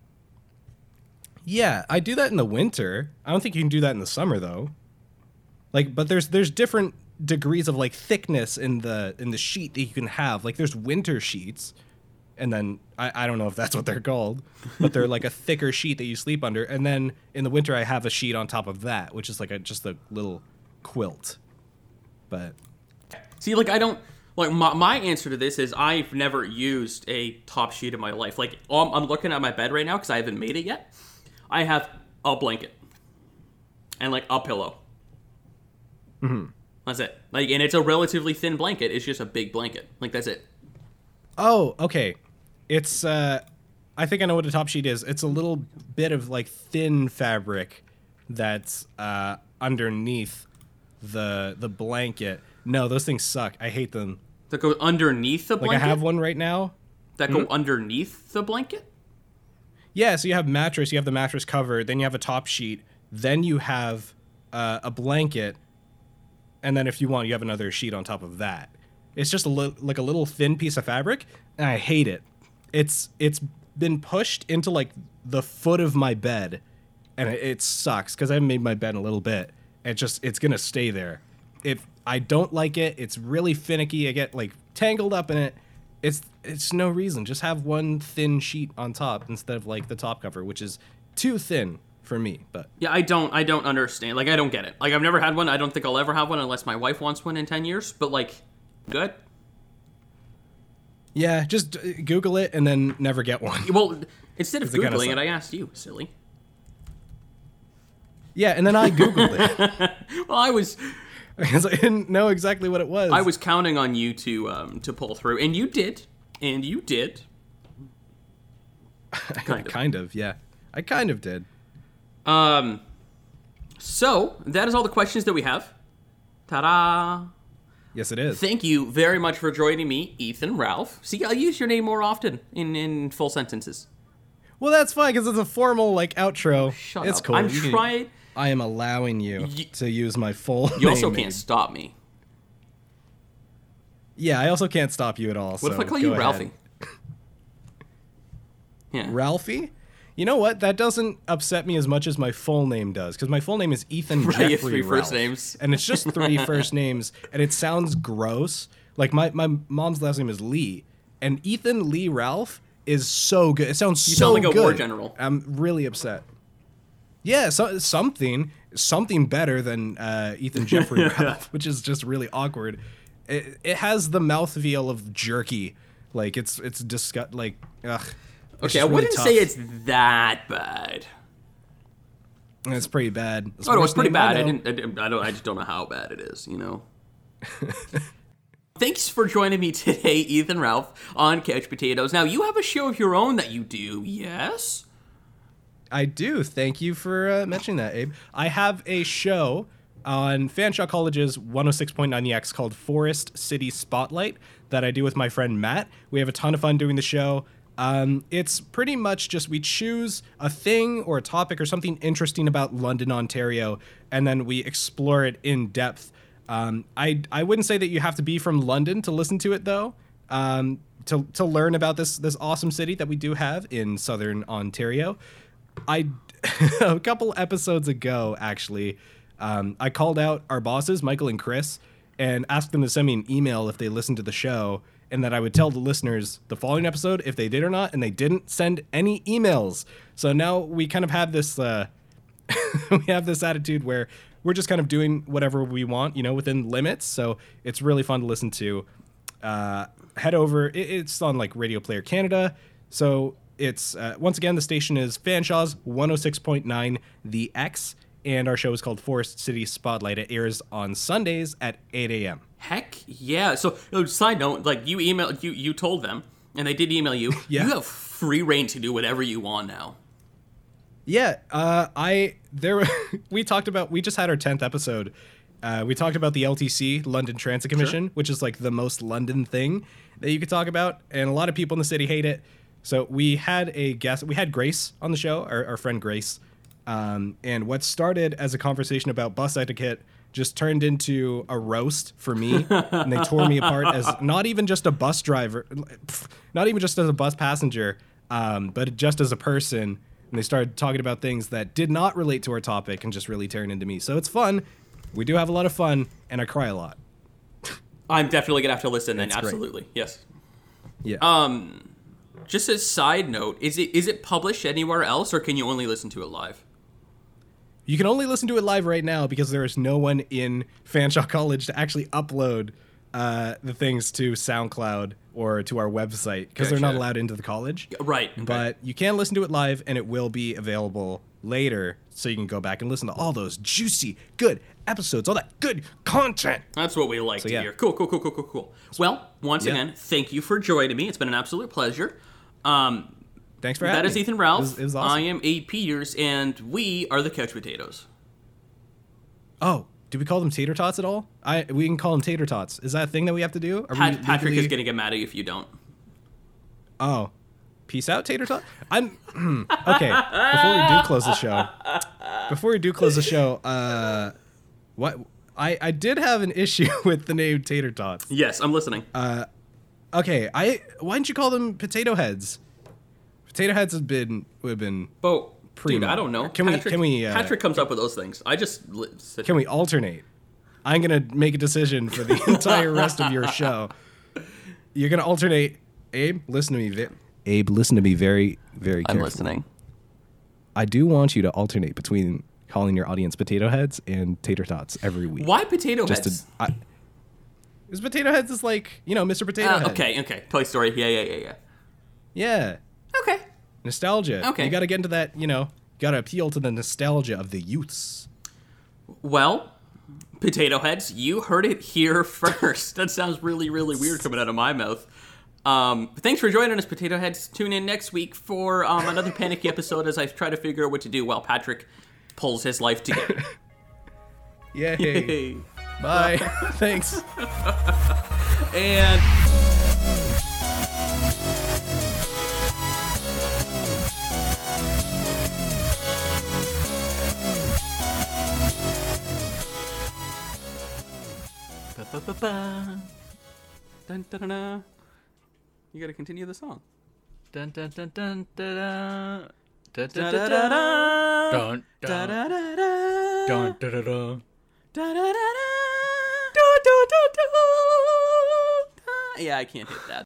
Yeah, I do that in the winter. I don't think you can do that in the summer though. Like, but there's there's different degrees of like thickness in the in the sheet that you can have. Like there's winter sheets, and then I, I don't know if that's what they're called, but they're like a thicker sheet that you sleep under. And then in the winter I have a sheet on top of that, which is like a just a little quilt. But See, like I don't like my, my answer to this is I've never used a top sheet in my life. Like I'm, I'm looking at my bed right now because I haven't made it yet. I have a blanket and like a pillow. Mm-hmm. That's it. Like, and it's a relatively thin blanket. It's just a big blanket. Like that's it. oh, okay. It's uh I think I know what a top sheet is. It's a little bit of like thin fabric that's uh underneath the the blanket. No, those things suck. I hate them. That go underneath the Like blanket. I have one right now. that go underneath the blanket. Yeah, so you have mattress, you have the mattress cover, then you have a top sheet, then you have uh, a blanket, and then if you want, you have another sheet on top of that. It's just a li- like a little thin piece of fabric, and I hate it. It's it's been pushed into like the foot of my bed, and it, it sucks because I haven't made my bed in a little bit. It just it's gonna stay there. If I don't like it, it's really finicky. I get like tangled up in it, It's it's no reason. Just have one thin sheet on top instead of like the top cover, which is too thin for me. But yeah, I don't I don't understand. Like I don't get it. Like I've never had one. I don't think I'll ever have one unless my wife wants one in ten years. But like, good. Yeah, just Google it and then never get one. Well, instead of Googling it, Googling kinda it, I asked you, silly. Yeah, and then I Googled it. Well, I was because I didn't know exactly what it was. I was counting on you to um, to pull through, and you did, and you did. Kind of. kind of, yeah. I kind of did. Um, so that is all the questions that we have. Ta-da! Yes, it is. Thank you very much for joining me, Ethan Ralph. See, I'll use your name more often in, in full sentences. Well, that's fine because it's a formal like outro. Shut it's up. cool. I'm You can- trying. I am allowing you You- to use my full. You also name. can't stop me. Yeah, I also can't stop you at all. What so if I call go you ahead. Ralphie? Yeah. Ralphie? You know what? That doesn't upset me as much as my full name does, because my full name is Ethan Right, you have Jeffrey three Ralph, first names. and it's just three first names, and it sounds gross. Like my, my mom's last name is Lee, and Ethan Lee Ralph is so good. It sounds You so sound like a good. war general. I'm really upset. Yeah, so, something something better than uh, Ethan Jeffrey Ralph, which is just really awkward. It, it has the mouthfeel of jerky, like it's it's disgust like ugh. It's Okay, I just really wouldn't tough. say it's that bad. It's pretty bad. It's Oh, no, it's worse pretty than bad. I know. didn't. I, didn't- I don't. I just don't know how bad it is. You know. Thanks for joining me today, Ethan Ralph, on Couch Potatoes. Now you have a show of your own that you do. Yes. I do. Thank you for uh, mentioning that, Abe. I have a show on Fanshawe College's one oh six point nine E X called Forest City Spotlight that I do with my friend Matt. We have a ton of fun doing the show. Um, it's pretty much just we choose a thing or a topic or something interesting about London, Ontario, and then we explore it in depth. Um, I I wouldn't say that you have to be from London to listen to it, though, um, to to learn about this this awesome city that we do have in Southern Ontario. I a couple episodes ago, actually, um, I called out our bosses, Michael and Chris, and asked them to send me an email if they listened to the show, and that I would tell the listeners the following episode if they did or not, and they didn't send any emails. So now we kind of have this uh, we have this attitude where we're just kind of doing whatever we want, you know, within limits. So it's really fun to listen to. Uh, head over. It, it's on like Radio Player Canada. So it's uh, once again the station is Fanshaw's one oh six point nine The X, and our show is called Forest City Spotlight. It airs on Sundays at eight a.m. Heck yeah. So, oh, side note, like you emailed, you you told them, and they did email you. Yeah. You have free reign to do whatever you want now. Yeah, uh, I there we talked about we just had our tenth episode. Uh, we talked about the L T C, London Transit Commission, Sure. which is like the most London thing that you could talk about, and a lot of people in the city hate it. So we had a guest, we had Grace on the show, our, our friend Grace, um, and what started as a conversation about bus etiquette just turned into a roast for me, and they tore me apart as not even just a bus driver, not even just as a bus passenger, um, but just as a person. And they started talking about things that did not relate to our topic and just really tearing into me. So it's fun. We do have a lot of fun, and I cry a lot. I'm definitely gonna have to listen then. That's great. Absolutely, yes. Yeah. Um, just a side note: is it is it published anywhere else, or can you only listen to it live? You can only listen to it live right now because there is no one in Fanshawe College to actually upload uh, the things to SoundCloud or to our website because they're not Gotcha. allowed into the college. Right. Okay. But you can listen to it live, and it will be available later, so you can go back and listen to all those juicy, good episodes, all that good content. That's what we like So, to yeah. hear. Cool, cool, cool, cool, cool, cool. Well, once Yeah. again, thank you for joining me. It's been an absolute pleasure. Um, Thanks for having that is me. Ethan Ralph. It was, it was awesome. I am Abe Peters, and we are the Couch Potatoes. Oh, do we call them tater tots at all? I we can call them tater tots. Is that a thing that we have to do? Are Pat- we Patrick legally- is going to get mad at you if you don't. Oh, peace out, tater tot. I'm okay. Before we do close the show, before we do close the show, uh, what I I did have an issue with the name tater tots. Yes, I'm listening. Uh, okay, I why didn't you call them potato heads? Potato heads have been would have been. But, dude, primo. I don't know. Can we- Patrick, can we, uh, Patrick comes up with those things. I just... li- sit- Can we alternate? I'm gonna make a decision for the entire rest of your show. You're gonna alternate Abe, listen to me. Vi- Abe, listen to me very, very I'm carefully. listening. I do want you to alternate between calling your audience potato heads and tater tots every week. Why potato Just heads? to, I, Because potato heads is like, you know, Mister Potato Uh, Head. okay, okay. Toy Story. Yeah, yeah, yeah, yeah. Yeah. Okay. Nostalgia. Okay. You got to get into that, you know, got to appeal to the nostalgia of the youths. Well, potato heads, you heard it here first. That sounds really, really weird coming out of my mouth. Um, thanks for joining us, potato heads. Tune in next week for um, another panicky episode as I try to figure out what to do while Patrick pulls his life together. Yay. Yay. Bye. Thanks. And... Ba-ba-ba-ba. Dun, dun, dun, dun. You gotta continue the song. Dun dun dun dun dun dun dun Da, dun da, da, da. dun Da, dun da, da, da. dun dun dun dun. Da, da, da, da. Do, do, do, do. Da. Yeah, I can't hit that.